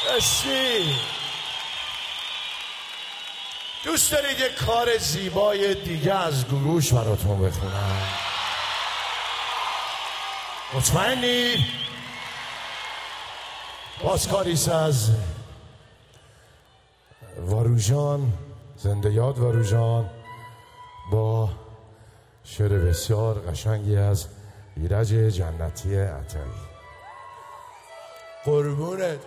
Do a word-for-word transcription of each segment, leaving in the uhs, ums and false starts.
مرسی. دوست دارید یک کار زیبای دیگه از گروش براتون بخونم؟ مطمئنی؟ باز کاریست از واروژان، زنده یاد واروژان، با شعر بسیار قشنگی از ایرج جنتی عطایی. قربونت.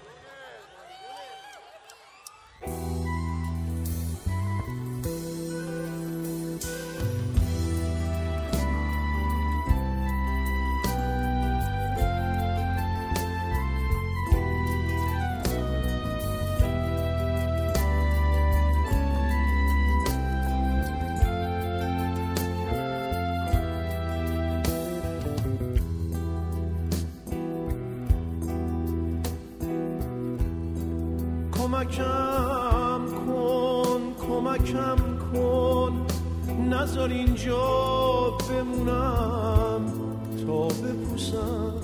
کمکم کن کمکم کن نذار اینجا بمونم تا بپوسم.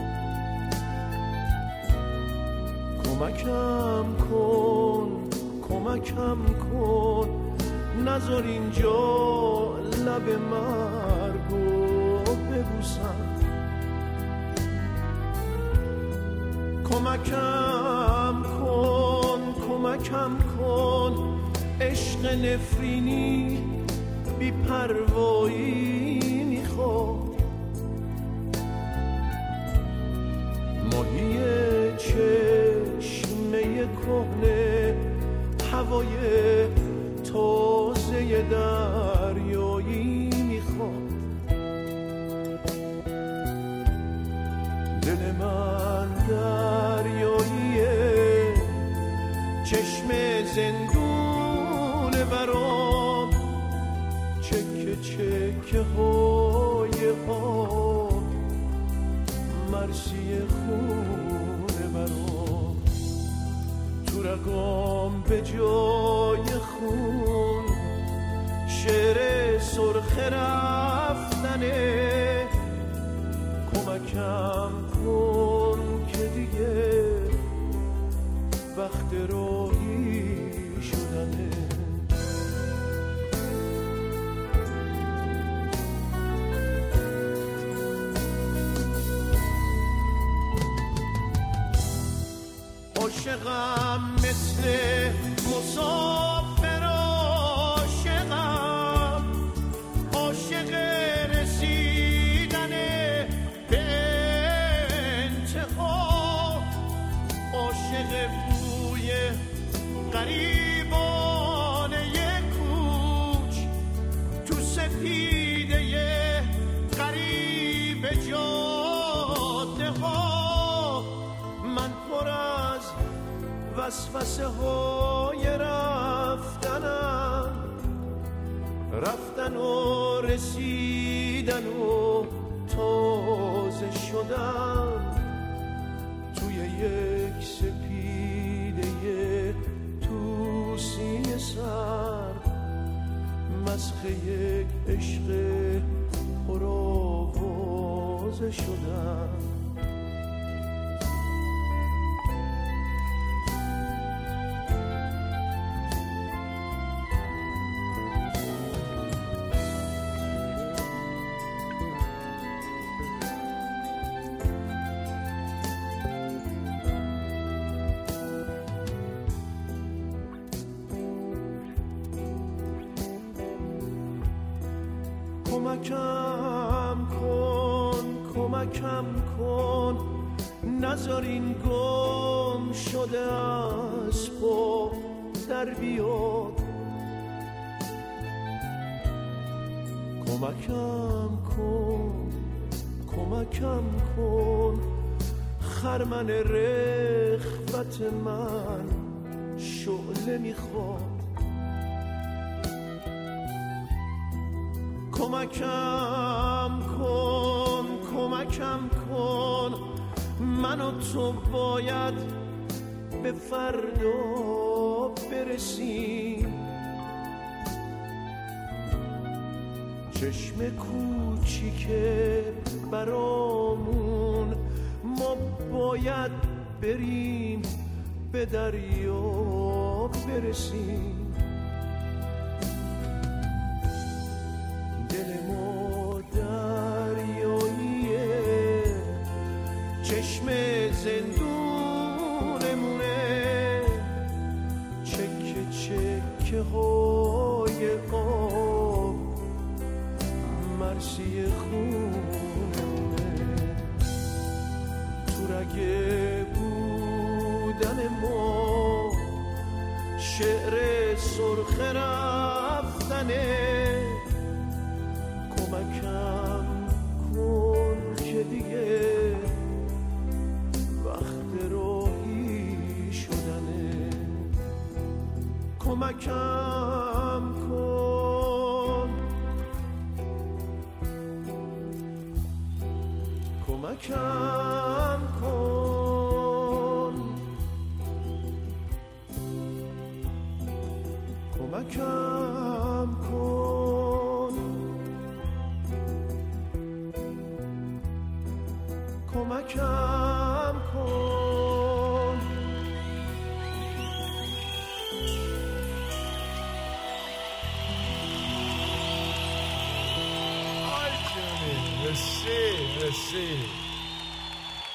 کمکم کن کمکم کن نذار اینجا لب مرگو ببوسم. کمکم کن کمکم کن عشق نفرینی بی پروایی میخواد. ماهی چشمه کهنه هوای تازه دریایی میخواد. دل من دریاییه چشم زندون برام چکه چکه های آب مرسی خونه برام تو رگام به جای خون شعر سرخ رفتنه. کمکم کن که دیگه وقت راهی شدنه. عاشقم مثل مسافر عاشقم عاشق رسیدن به انتها عاشق بوی غریبانه کوچ تو سپیده غریب جاده ها. من پر از وسوسه های رفتنم رفتن و رسیدن و تازه شدن توی یک سپیده تو سینه سر مسخ یک عشق پرآوازه شدن. کمکم کن کمکم کن نذار این گم شده از پا در بیاد. کمکم کن کمکم کن خرمن رغبت من شعله میخواد. کمکم کن کمکم کن من و تو باید به فردا برسیم. چشم کوچیکه برامون ما باید بریم به دریا برسیم. دل ما دریاییه، چشم زندونمونه، چکه چکه های آب مرسی خونمونه. تو رگه بودن ما شعر سرخ رفتنه. کمکم کن که دیگه وقت راهی شدنه. کمکم کن، کمکم کن، کمکم کن، کمکم کن. آی جونی، مرسی مرسی.